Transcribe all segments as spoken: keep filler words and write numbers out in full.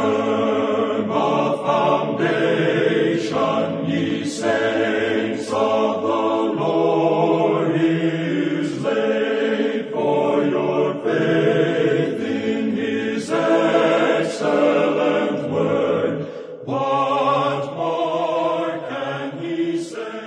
firm a foundation, ye saints of the Lord is laid, for your faith in his excellent word. What more can he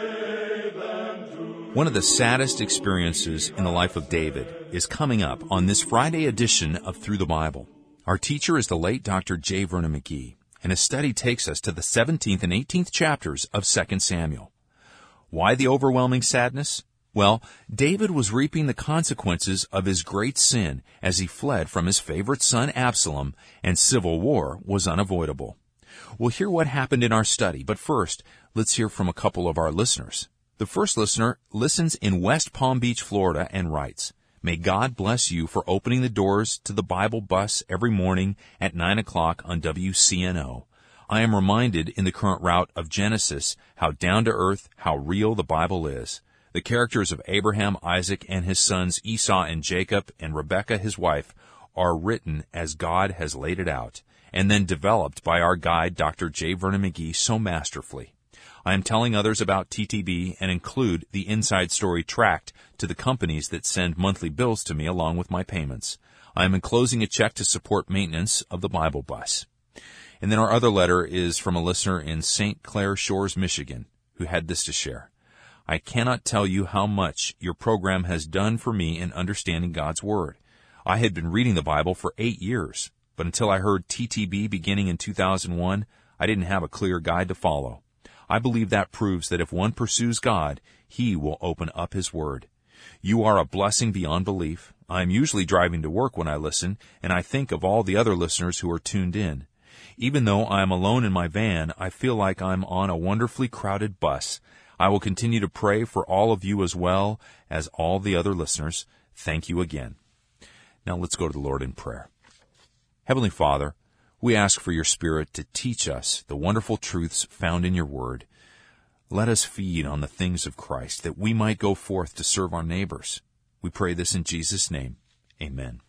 say than to... One of the saddest experiences in the life of David is coming up on this Friday edition of Through the Bible. Our teacher is the late Doctor J. Vernon McGee, and his study takes us to the seventeenth and eighteenth chapters of Second Samuel. Why the overwhelming sadness? Well, David was reaping the consequences of his great sin as he fled from his favorite son Absalom, and civil war was unavoidable. We'll hear what happened in our study, but first, let's hear from a couple of our listeners. The first listener listens in West Palm Beach, Florida, and writes, "May God bless you for opening the doors to the Bible bus every morning at nine o'clock on W C N O. I am reminded in the current route of Genesis how down-to-earth, how real the Bible is. The characters of Abraham, Isaac, and his sons Esau and Jacob, and Rebekah his wife, are written as God has laid it out, and then developed by our guide, Doctor J. Vernon McGee, so masterfully. I am telling others about T T B and include the Inside Story tract to the companies that send monthly bills to me along with my payments. I am enclosing a check to support maintenance of the Bible bus." And then our other letter is from a listener in Saint Clair Shores, Michigan, who had this to share. "I cannot tell you how much your program has done for me in understanding God's Word. I had been reading the Bible for eight years, but until I heard T T B beginning in two thousand one, I didn't have a clear guide to follow. I believe that proves that if one pursues God, He will open up His Word. You are a blessing beyond belief. I am usually driving to work when I listen, and I think of all the other listeners who are tuned in. Even though I am alone in my van, I feel like I'm on a wonderfully crowded bus. I will continue to pray for all of you as well as all the other listeners. Thank you again." Now let's go to the Lord in prayer. Heavenly Father, we ask for your Spirit to teach us the wonderful truths found in your Word. Let us feed on the things of Christ, that we might go forth to serve our neighbors. We pray this in Jesus' name. Amen.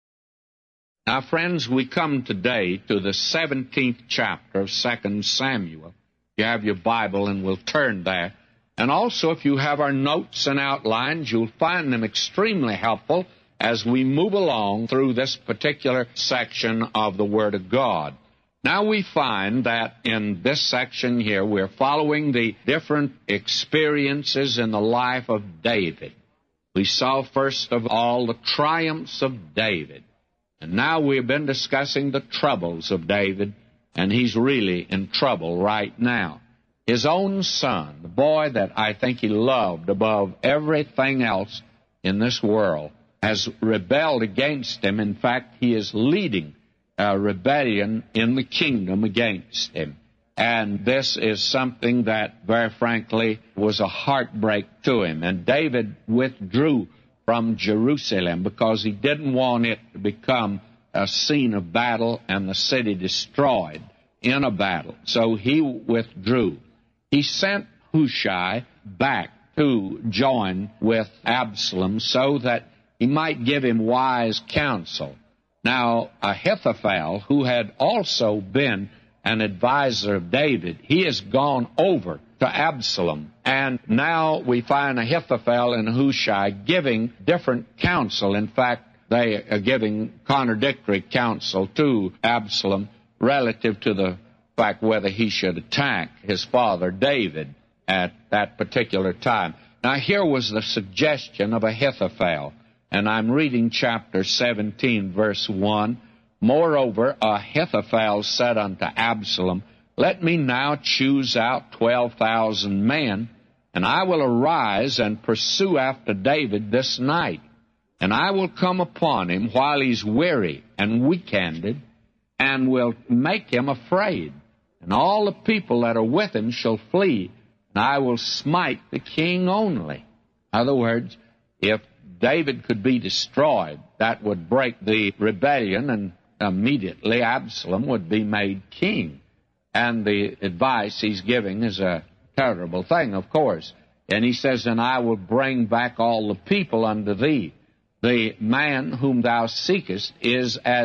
Now, friends, we come today to the seventeenth chapter of Second Samuel. You have your Bible, and we'll turn there. And also, if you have our notes and outlines, you'll find them extremely helpful as we move along through this particular section of the Word of God. Now we find that in this section here, we're following the different experiences in the life of David. We saw, first of all, the triumphs of David. And now we've been discussing the troubles of David, and he's really in trouble right now. His own son, the boy that I think he loved above everything else in this world, has rebelled against him. In fact, he is leading a rebellion in the kingdom against him. And this is something that, very frankly, was a heartbreak to him. And David withdrew from Jerusalem because he didn't want it to become a scene of battle and the city destroyed in a battle. So he withdrew. He sent Hushai back to join with Absalom so that he might give him wise counsel. Now, Ahithophel, who had also been an advisor of David, he has gone over to Absalom. And now we find Ahithophel and Hushai giving different counsel. In fact, they are giving contradictory counsel to Absalom relative to the fact whether he should attack his father David at that particular time. Now, here was the suggestion of Ahithophel. And I'm reading chapter seventeen, verse one. "Moreover, Ahithophel said unto Absalom, Let me now choose out twelve thousand men, and I will arise and pursue after David this night. And I will come upon him while he's weary and weak-handed, and will make him afraid. And all the people that are with him shall flee, and I will smite the king only." In other words, if David could be destroyed, that would break the rebellion, and immediately Absalom would be made king. And the advice he's giving is a terrible thing, of course. And he says, "And I will bring back all the people unto thee. The man whom thou seekest is as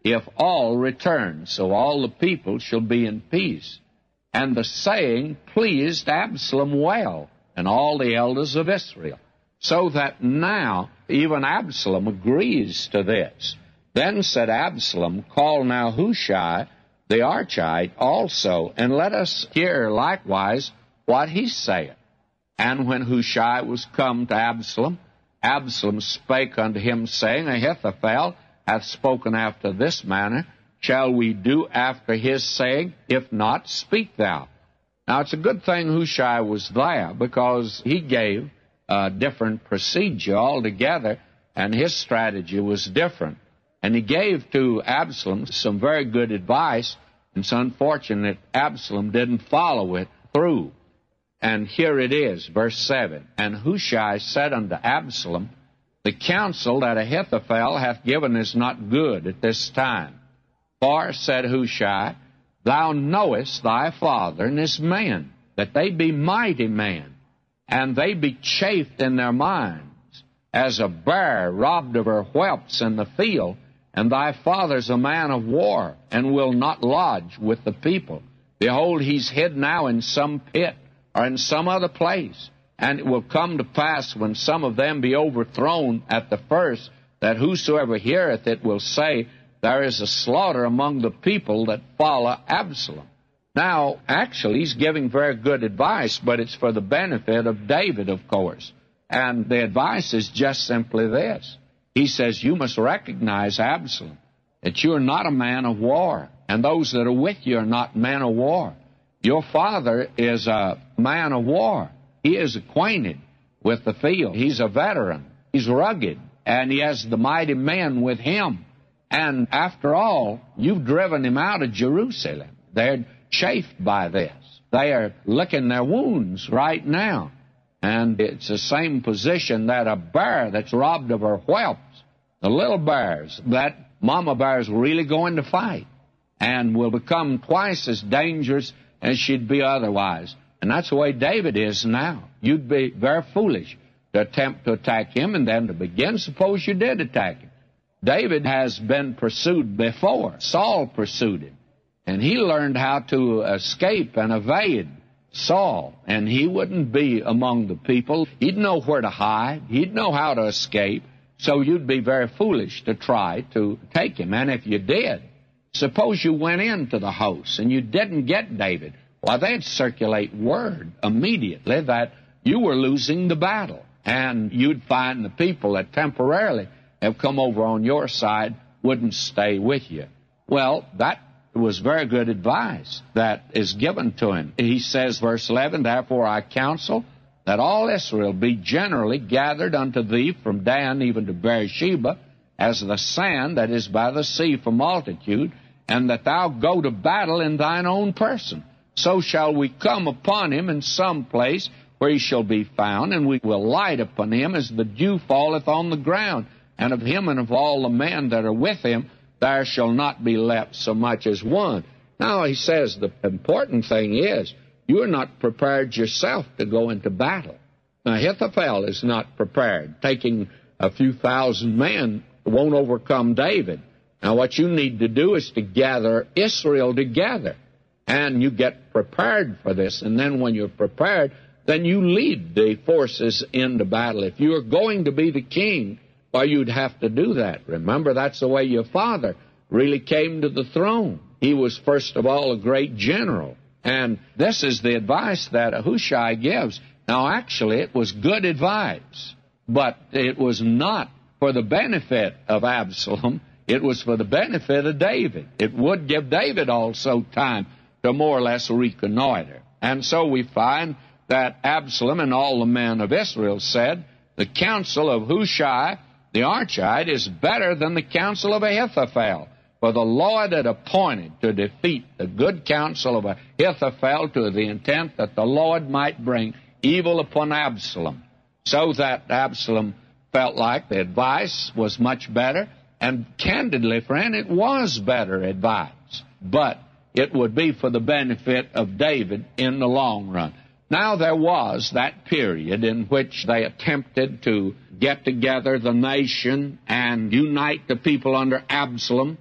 if all return, so all the people shall be in peace. And the saying pleased Absalom well, and all the elders of Israel, so that now even Absalom agrees to this. Then said Absalom, Call now Hushai the Archite also, and let us hear likewise what he saith. And when Hushai was come to Absalom, Absalom spake unto him, saying, Ahithophel hath spoken after this manner. Shall we do after his saying? If not, speak thou. Now, it's a good thing Hushai was there, because he gave a different procedure altogether, and his strategy was different. And he gave to Absalom some very good advice, and it's unfortunate Absalom didn't follow it through. And here it is, verse seven. And Hushai said unto Absalom, The counsel that Ahithophel hath given is not good at this time. For, said Hushai, Thou knowest thy father and his men, that they be mighty men, and they be chafed in their minds, as a bear robbed of her whelps in the field, and thy father's a man of war, and will not lodge with the people. Behold, he's hid now in some pit, or in some other place. And it will come to pass, when some of them be overthrown at the first, that whosoever heareth it will say, There is a slaughter among the people that follow Absalom. Now, actually, he's giving very good advice, but it's for the benefit of David, of course. And the advice is just simply this. He says, you must recognize, Absalom, that you are not a man of war, and those that are with you are not men of war. Your father is a man of war. He is acquainted with the field. He's a veteran. He's rugged, and he has the mighty men with him. And after all, you've driven him out of Jerusalem. They're chafed by this. They are licking their wounds right now. And it's the same position that a bear that's robbed of her whelps, the little bears, that mama bear's really going to fight and will become twice as dangerous as she'd be otherwise. And that's the way David is now. You'd be very foolish to attempt to attack him, and then to begin, suppose you did attack him. David has been pursued before. Saul pursued him, and he learned how to escape and evade Saul, and he wouldn't be among the people. He'd know where to hide. He'd know how to escape. So you'd be very foolish to try to take him. And if you did, suppose you went into the house and you didn't get David, why, they'd circulate word immediately that you were losing the battle. And you'd find the people that temporarily have come over on your side wouldn't stay with you. Well, that was very good advice that is given to him. He says, verse eleven, Therefore I counsel that all Israel be generally gathered unto thee from Dan even to Beersheba, as the sand that is by the sea for multitude, and that thou go to battle in thine own person. So shall we come upon him in some place where he shall be found, and we will light upon him as the dew falleth on the ground. And of him and of all the men that are with him, there shall not be left so much as one. Now, he says the important thing is, you're not prepared yourself to go into battle. Now, Ahithophel is not prepared. Taking a few thousand men won't overcome David. Now, what you need to do is to gather Israel together, and you get prepared for this. And then when you're prepared, then you lead the forces into battle. If you're going to be the king, well, you'd have to do that. Remember, that's the way your father really came to the throne. He was, first of all, a great general. And this is the advice that Hushai gives. Now, actually, it was good advice, but it was not for the benefit of Absalom. It was for the benefit of David. It would give David also time to more or less reconnoiter. And so we find that Absalom and all the men of Israel said, The counsel of Hushai the Archite is better than the counsel of Ahithophel. For the Lord had appointed to defeat the good counsel of Ahithophel, to the intent that the Lord might bring evil upon Absalom. So that Absalom felt like the advice was much better. And candidly, friend, it was better advice. But it would be for the benefit of David in the long run. Now, there was that period in which they attempted to get together the nation and unite the people under Absalom.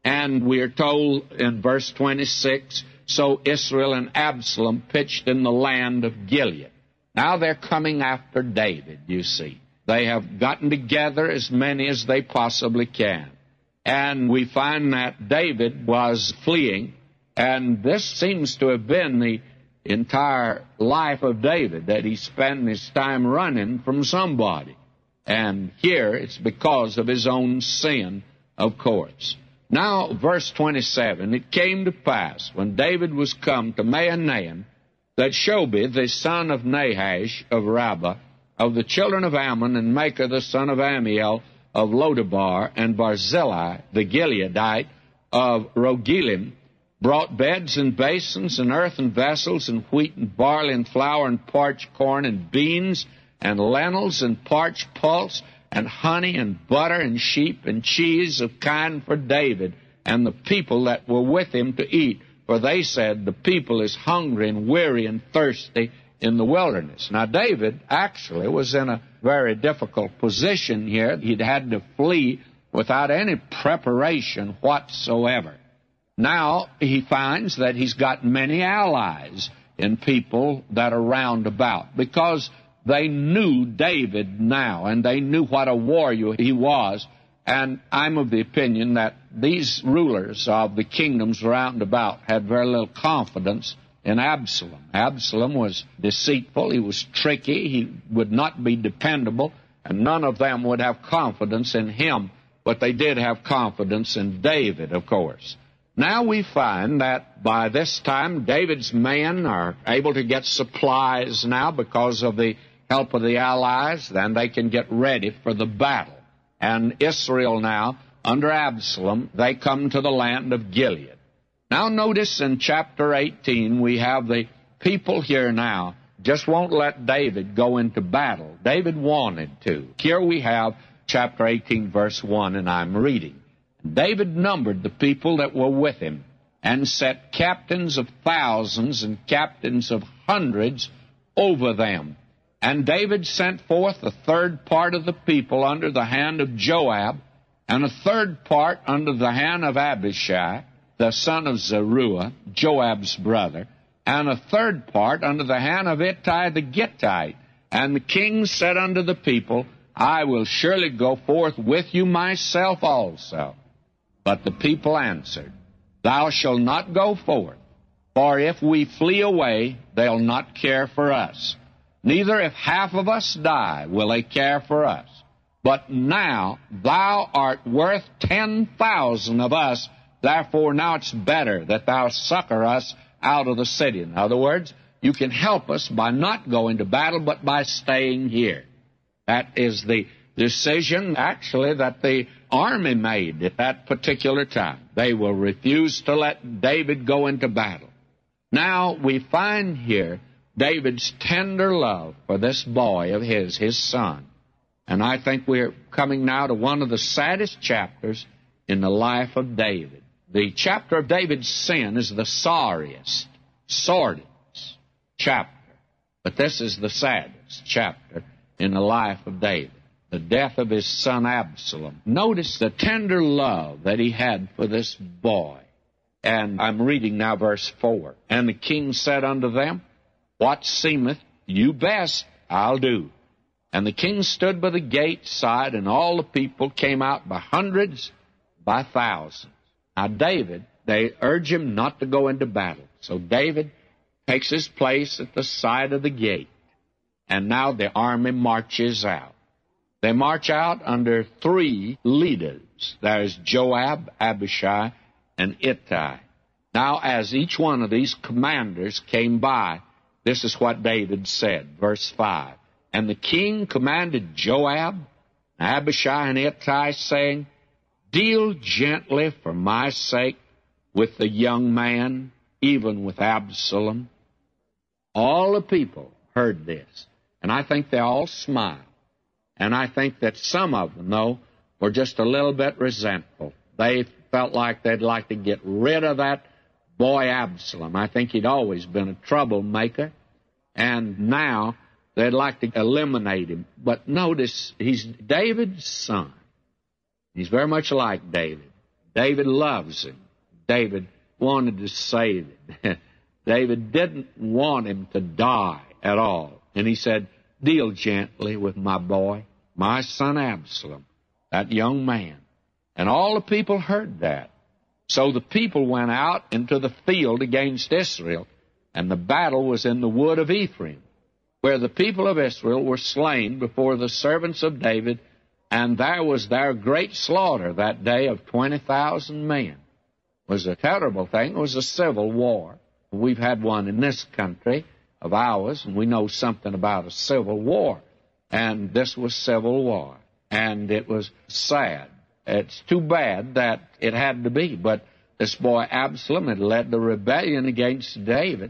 And we are told in verse twenty-six, so Israel and Absalom pitched in the land of Gilead. Now they're coming after David, you see. They have gotten together as many as they possibly can. And we find that David was fleeing, and this seems to have been the entire life of David, that he spent his time running from somebody. And here it's because of his own sin, of course. Now, verse twenty-seven, it came to pass, when David was come to Mahanaim, that Shobi, the son of Nahash of Rabbah, of the children of Ammon, and Makah, the son of Amiel, of Lodabar, and Barzillai, the Gileadite, of Rogelim, brought beds and basins, and earthen vessels, and wheat and barley, and flour, and parched corn, and beans, and lentils, and parched pulse, and honey, and butter, and sheep, and cheese of kind for David, and the people that were with him to eat. For they said, the people is hungry and weary and thirsty in the wilderness. Now, David actually was in a very difficult position here. He'd had to flee without any preparation whatsoever. Now, he finds that he's got many allies in people that are round about, because they knew David now, and they knew what a warrior he was. And I'm of the opinion that these rulers of the kingdoms round about had very little confidence in Absalom. Absalom was deceitful, he was tricky, he would not be dependable, and none of them would have confidence in him, but they did have confidence in David, of course. Now we find that by this time, David's men are able to get supplies now because of the help of the allies, then they can get ready for the battle. And Israel now, under Absalom, they come to the land of Gilead. Now notice in chapter eighteen, we have the people here now just won't let David go into battle. David wanted to. Here we have chapter eighteen, verse one, and I'm reading. David numbered the people that were with him, and set captains of thousands and captains of hundreds over them. And David sent forth a third part of the people under the hand of Joab, and a third part under the hand of Abishai, the son of Zeruiah, Joab's brother, and a third part under the hand of Ittai the Gittite. And the king said unto the people, I will surely go forth with you myself also. But the people answered, Thou shalt not go forth, for if we flee away, they'll not care for us. Neither if half of us die will they care for us. But now thou art worth ten thousand of us, therefore now it's better that thou succor us out of the city. In other words, you can help us by not going to battle, but by staying here. That is the decision, actually, that the army made at that particular time. They will refuse to let David go into battle. Now, we find here David's tender love for this boy of his, his son. And I think we're coming now to one of the saddest chapters in the life of David. The chapter of David's sin is the sorriest, sordidest chapter. But this is the saddest chapter in the life of David. The death of his son Absalom. Notice the tender love that he had for this boy. And I'm reading now verse four. And the king said unto them, What seemeth you best, I'll do. And the king stood by the gate side, and all the people came out by hundreds, by thousands. Now David, they urge him not to go into battle. So David takes his place at the side of the gate. And now the army marches out. They march out under three leaders. There's Joab, Abishai, and Ittai. Now, as each one of these commanders came by, this is what David said, verse five. And the king commanded Joab, Abishai, and Ittai, saying, Deal gently for my sake with the young man, even with Absalom. All the people heard this, and I think they all smiled. And I think that some of them, though, were just a little bit resentful. They felt like they'd like to get rid of that boy Absalom. I think he'd always been a troublemaker, and now they'd like to eliminate him. But notice, he's David's son. He's very much like David. David loves him. David wanted to save him. David didn't want him to die at all. And he said, deal gently with my boy, my son Absalom, that young man. And all the people heard that. So the people went out into the field against Israel, and the battle was in the wood of Ephraim, where the people of Israel were slain before the servants of David, and there was their great slaughter that day of twenty thousand men. It was a terrible thing. It was a civil war. We've had one in this country of ours, and we know something about a civil war. And this was civil war, and it was sad. It's too bad that it had to be, but this boy Absalom had led the rebellion against David.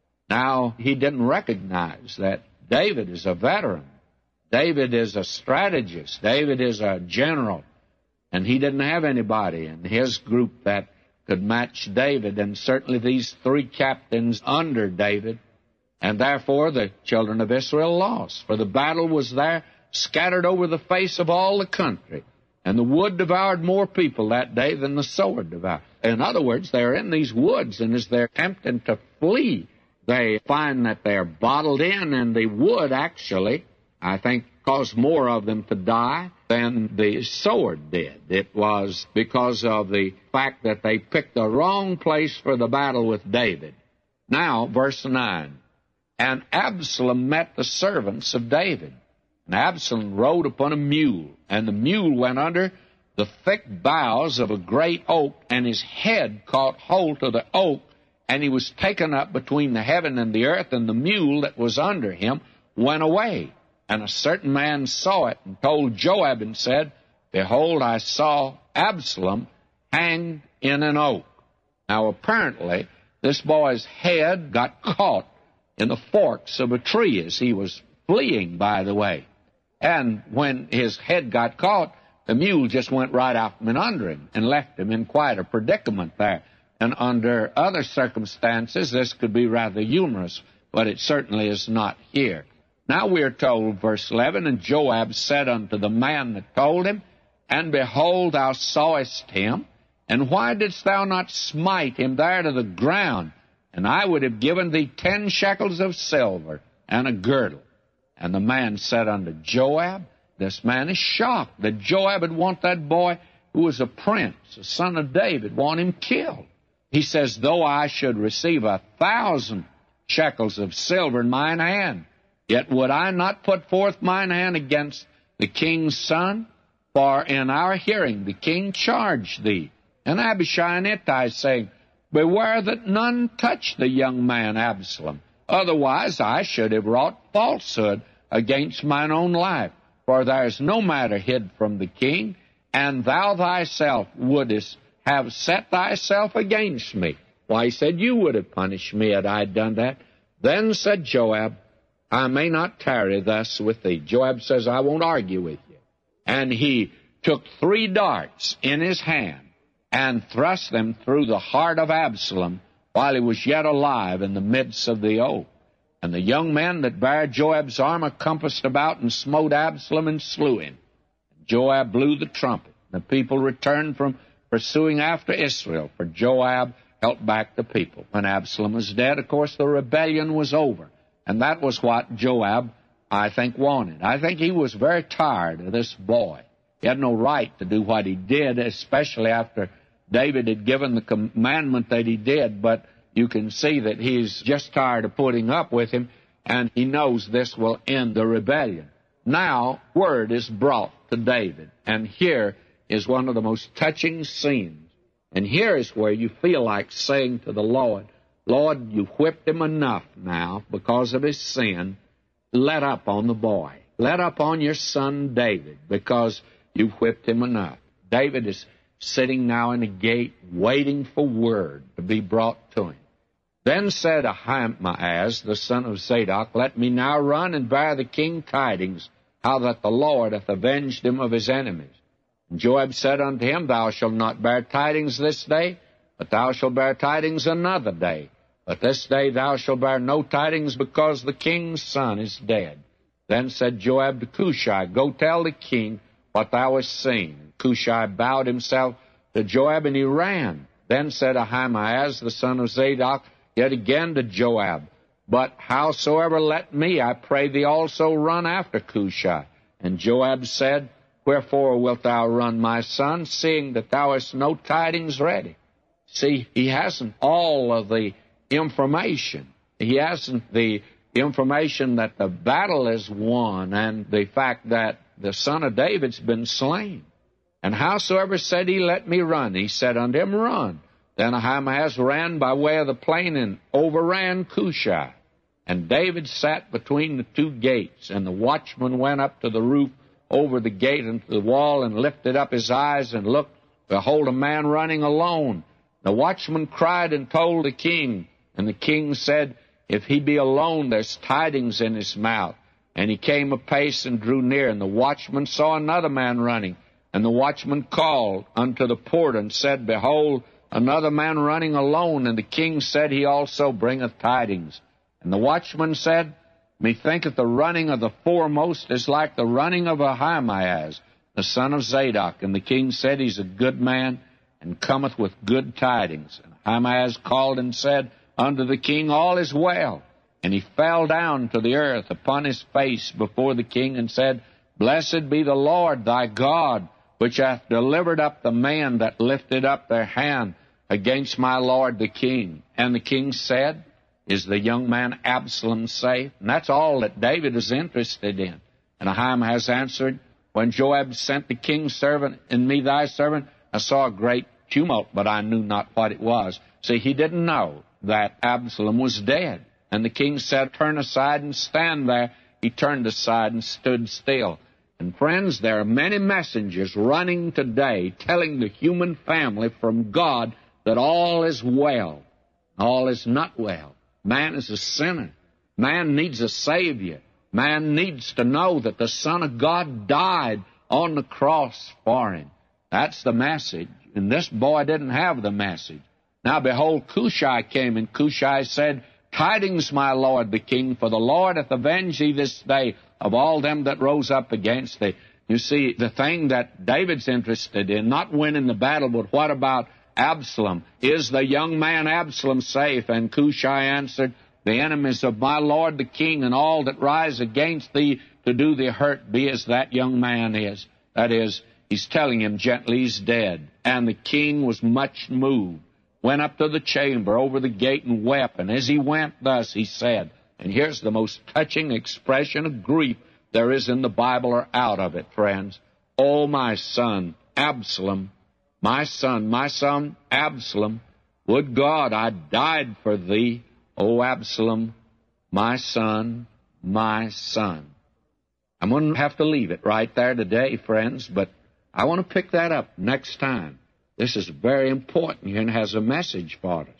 Now, he didn't recognize that David is a veteran. David is a strategist. David is a general. And he didn't have anybody in his group that could match David, and certainly these three captains under David. And therefore the children of Israel lost, for the battle was there scattered over the face of all the country. And the wood devoured more people that day than the sword devoured. In other words, they're in these woods, and as they're attempting to flee, they find that they're bottled in, and the wood actually, I think, caused more of them to die than the sword did. It was because of the fact that they picked the wrong place for the battle with David. Now, verse nine, and Absalom met the servants of David. And Absalom rode upon a mule, and the mule went under the thick boughs of a great oak, and his head caught hold of the oak, and he was taken up between the heaven and the earth, and the mule that was under him went away. And a certain man saw it, and told Joab, and said, behold, I saw Absalom hanged in an oak. Now, apparently, this boy's head got caught in the forks of a tree as he was fleeing, by the way. And when his head got caught, the mule just went right out from under him and left him in quite a predicament there. And under other circumstances, this could be rather humorous, but it certainly is not here. Now we are told, verse eleven, and Joab said unto the man that told him, and behold, thou sawest him, and why didst thou not smite him there to the ground? And I would have given thee ten shekels of silver and a girdle. And the man said unto Joab, this man is shocked that Joab would want that boy who was a prince, a son of David, want him killed. He says, though I should receive a thousand shekels of silver in mine hand, yet would I not put forth mine hand against the king's son? For in our hearing the king charged thee, and Abishai and Ittai, saying, beware that none touch the young man Absalom. Otherwise I should have wrought falsehood against mine own life. For there is no matter hid from the king, and thou thyself wouldest have set thyself against me. Why, he said, you would have punished me had I done that. Then said Joab, I may not tarry thus with thee. Joab says, I won't argue with you. And he took three darts in his hand and thrust them through the heart of Absalom while he was yet alive in the midst of the oak. And the young men that bare Joab's armor compassed about and smote Absalom and slew him. And Joab blew the trumpet. The people returned from pursuing after Israel, for Joab helped back the people. When Absalom was dead, of course, the rebellion was over. And that was what Joab, I think, wanted. I think he was very tired of this boy. He had no right to do what he did, especially after David had given the commandment that he did. But you can see that he's just tired of putting up with him, and he knows this will end the rebellion. Now, word is brought to David, and here is one of the most touching scenes. And here is where you feel like saying to the Lord, Lord, you whipped him enough now because of his sin. Let up on the boy. Let up on your son David, because you whipped him enough. David is sitting now in the gate waiting for word to be brought to him. Then said Ahimaaz, the son of Zadok, let me now run and bear the king tidings, how that the Lord hath avenged him of his enemies. And Joab said unto him, thou shalt not bear tidings this day, but thou shalt bear tidings another day. But this day thou shalt bear no tidings, because the king's son is dead. Then said Joab to Cushai, go tell the king what thou hast seen. And Cushai bowed himself to Joab, and he ran. Then said Ahimaaz, the son of Zadok, yet again to Joab, But howsoever let me, I pray thee, also run after Cushai. And Joab said, Wherefore wilt thou run, my son, seeing that thou hast no tidings ready? See, he hasn't all of the information. He hasn't the information that the battle is won and the fact that the son of David's been slain. And howsoever said he, Let me run, he said unto him, Run. Then Ahimaaz ran by way of the plain and overran Cushai. And David sat between the two gates, and the watchman went up to the roof over the gate and to the wall, and lifted up his eyes and looked. Behold, a man running alone. The watchman cried and told the king. And the king said, If he be alone, there's tidings in his mouth. And he came apace and drew near, and the watchman saw another man running. And the watchman called unto the porter and said, Behold, another man running alone. And the king said, He also bringeth tidings. And the watchman said, Methinketh the running of the foremost is like the running of Ahimaaz, the son of Zadok. And the king said, He's a good man, and cometh with good tidings. And Ahimaaz called and said unto the king, All is well. And he fell down to the earth upon his face before the king, and said, Blessed be the Lord thy God, which hath delivered up the men that lifted up their hand against my lord the king. And the king said, Is the young man Absalom safe? And that's all that David is interested in. And Ahimaaz answered, When Joab sent the king's servant and me thy servant, I saw a great tumult, but I knew not what it was. See, he didn't know that Absalom was dead. And the king said, Turn aside and stand there. He turned aside and stood still. And friends, there are many messengers running today telling the human family from God that all is well. All is not well. Man is a sinner. Man needs a Savior. Man needs to know that the Son of God died on the cross for him. That's the message. And this boy didn't have the message. Now, behold, Cushai came, and Cushai said, Tidings, my lord the king, for the Lord hath avenged thee this day of all them that rose up against thee. You see, the thing that David's interested in, not winning the battle, but what about Absalom? Is the young man Absalom safe? And Cushai answered, The enemies of my lord the king, and all that rise against thee to do thee hurt, be as that young man is. That is, he's telling him gently he's dead. And the king was much moved, went up to the chamber over the gate and wept. And as he went thus, he said, and here's the most touching expression of grief there is in the Bible or out of it, friends. Oh, my son, Absalom, my son, my son, Absalom, would God I died for thee, O Absalom, my son, my son. I'm going to have to leave it right there today, friends, but I want to pick that up next time. This is very important here and has a message for us.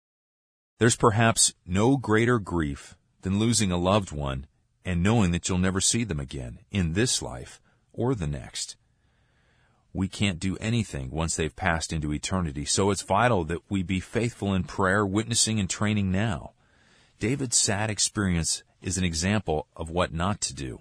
There's perhaps no greater grief than losing a loved one and knowing that you'll never see them again in this life or the next. We can't do anything once they've passed into eternity, so it's vital that we be faithful in prayer, witnessing, and training now. David's sad experience is an example of what not to do.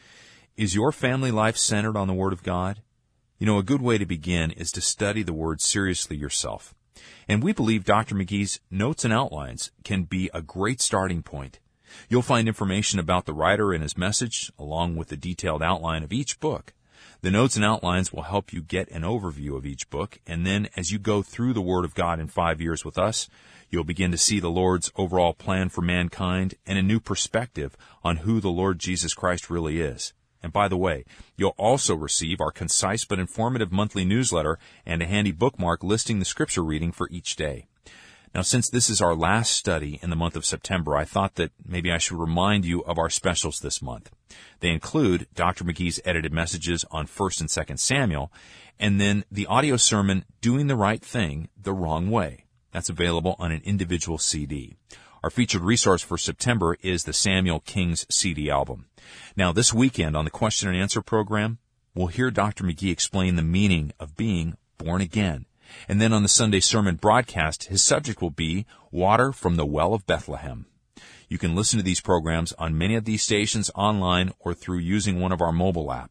Is your family life centered on the Word of God? You know, a good way to begin is to study the Word seriously yourself. And we believe Doctor McGee's Notes and Outlines can be a great starting point. You'll find information about the writer and his message, along with the detailed outline of each book. The Notes and Outlines will help you get an overview of each book, and then as you go through the Word of God in five years with us, you'll begin to see the Lord's overall plan for mankind and a new perspective on who the Lord Jesus Christ really is. And by the way, you'll also receive our concise but informative monthly newsletter and a handy bookmark listing the scripture reading for each day. Now, since this is our last study in the month of September, I thought that maybe I should remind you of our specials this month. They include Doctor McGee's edited messages on First and Second Samuel, and then the audio sermon, Doing the Right Thing the Wrong Way. That's available on an individual C D. Our featured resource for September is the Samuel King's C D album. Now, this weekend on the Question and Answer program, we'll hear Doctor McGee explain the meaning of being born again. And then on the Sunday sermon broadcast, his subject will be Water from the Well of Bethlehem. You can listen to these programs on many of these stations online or through using one of our mobile apps.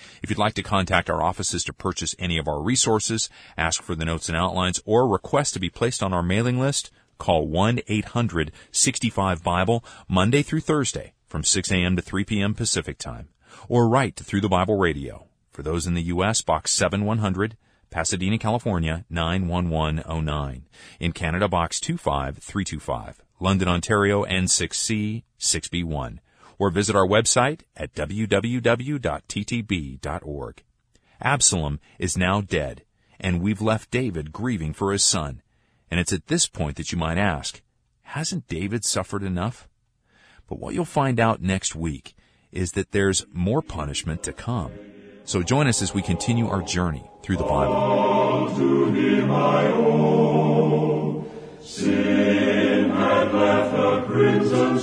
If you'd like to contact our offices to purchase any of our resources, ask for the notes and outlines, or request to be placed on our mailing list, call one eight hundred sixty-five Bible Monday through Thursday from six a.m. to three p.m. Pacific Time, or write to Through the Bible Radio. For those in the U S, Box seven one hundred, Pasadena, California, nine one one oh nine. In Canada, Box two five three two five. London, Ontario, N six C six B one. Or visit our website at w w w dot t t b dot org. Absalom is now dead, and we've left David grieving for his son. And it's at this point that you might ask, hasn't David suffered enough? But what you'll find out next week is that there's more punishment to come. So join us as we continue our journey through the Bible. To him I owe. Sin had left a crimson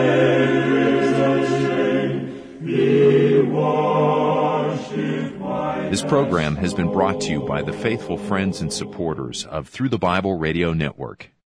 stain. Be washed in white. This program has been brought to you by the faithful friends and supporters of Through the Bible Radio Network.